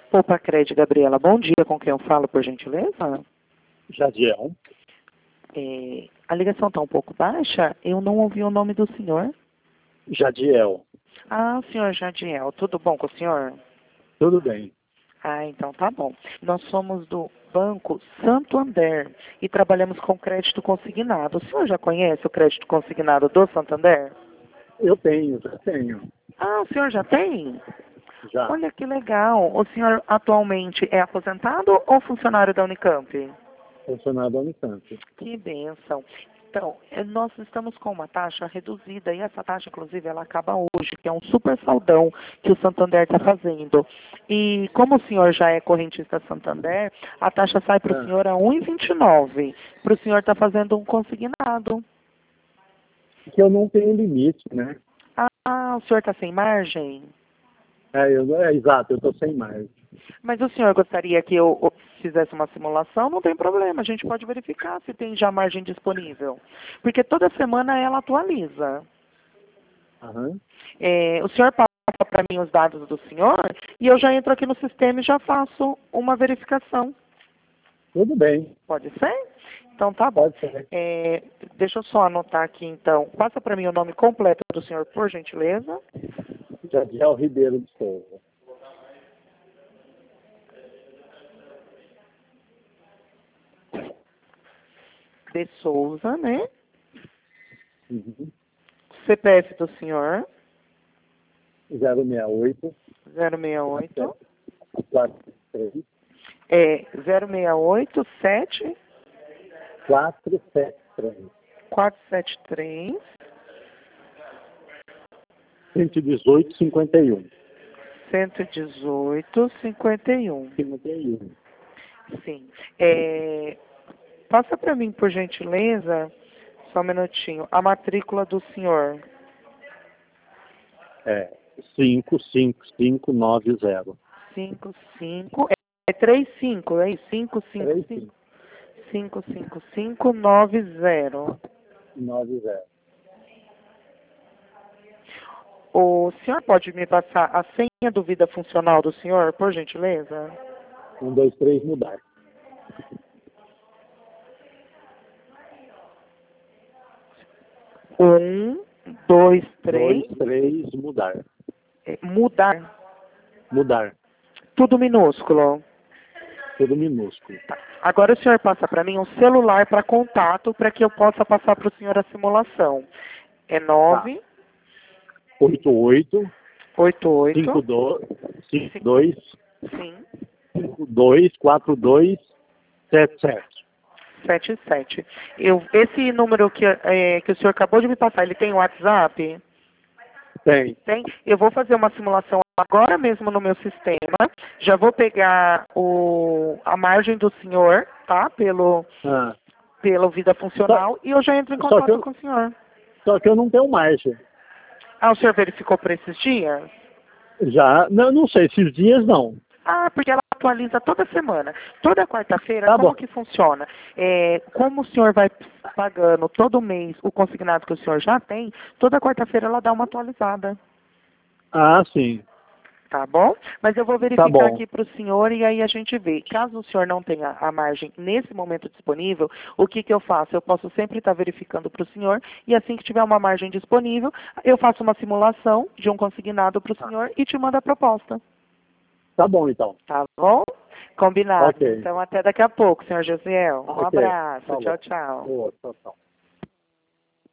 Poupa Cred, Gabriela, bom dia. Com quem eu falo, por gentileza? Jadiel. A ligação está um pouco baixa. Eu não ouvi o nome do senhor. Jadiel. Ah, senhor Jadiel, tudo bom com o senhor? Tudo bem. Ah, então tá bom. Nós somos do Banco Santander e trabalhamos com crédito consignado. O senhor já conhece o crédito consignado do Santander? Eu tenho, já tenho. Ah, o senhor já tem? Já. Olha que legal. O senhor atualmente é aposentado ou funcionário da Unicamp? Funcionário da Unicamp. Que bênção. Então, nós estamos com uma taxa reduzida e essa taxa, inclusive, ela acaba hoje, que é um super saldão que o Santander está fazendo. E como o senhor já é correntista Santander, a taxa sai para o senhor a 1,29. Para o senhor estar fazendo um consignado. Que eu não tenho limite, né? Ah, o senhor está sem margem? Exato, eu estou sem mais. Mas o senhor gostaria que eu fizesse uma simulação? Não tem problema, a gente pode verificar se tem já margem disponível. Porque toda semana ela atualiza. Aham. O senhor passa para mim os dados do senhor e eu já entro aqui no sistema e já faço uma verificação. Tudo bem. Pode ser? Então tá bom. Pode ser. Deixa eu só anotar aqui então. Passa para mim o nome completo do senhor, por gentileza. Jadiel Ribeiro de Souza. De Souza, né? Uhum. CPF do senhor. 068 068. 43 068 7 473 473 118 51. 118 51. 51. Sim. Passa para mim, por gentileza, só um minutinho, a matrícula do senhor. 55590. 55, 35, é isso? 555. 55590. 90. O senhor pode me passar a senha do vida funcional do senhor, por gentileza? 1, 2, 3, mudar. Um, dois, 2, três. 3, mudar. Mudar. Mudar. Tudo minúsculo. Tudo minúsculo. Agora o senhor passa para mim um celular para contato para que eu possa passar para o senhor a simulação. É 9 88 88 52 sim 52 42 77. 77. Esse número que o senhor acabou de me passar, ele tem WhatsApp? Tem. Tem? Eu vou fazer uma simulação agora mesmo no meu sistema. Já vou pegar a margem do senhor, tá? Pelo vida funcional e eu já entro em contato com o senhor. Só que eu não tenho margem. Ah, o senhor verificou por esses dias? Já, não sei, esses dias não. Ah, porque ela atualiza toda semana. Toda quarta-feira, Tá como bom. que funciona? Como o senhor vai pagando todo mês o consignado que o senhor já tem, toda quarta-feira ela dá uma atualizada. Ah, sim. Tá bom? Mas eu vou Tá verificar bom. aqui para o senhor e aí a gente vê. Caso o senhor não tenha a margem nesse momento disponível, o que eu faço? Eu posso sempre estar verificando para o senhor e assim que tiver uma margem disponível, eu faço uma simulação de um consignado para o senhor e te mando a proposta. Tá bom, então. Tá bom? Combinado. Ok. Então, até daqui a pouco, senhor Josiel. Um Ok. abraço. Tá bom. Tchau, tchau. Boa, tchau, tchau.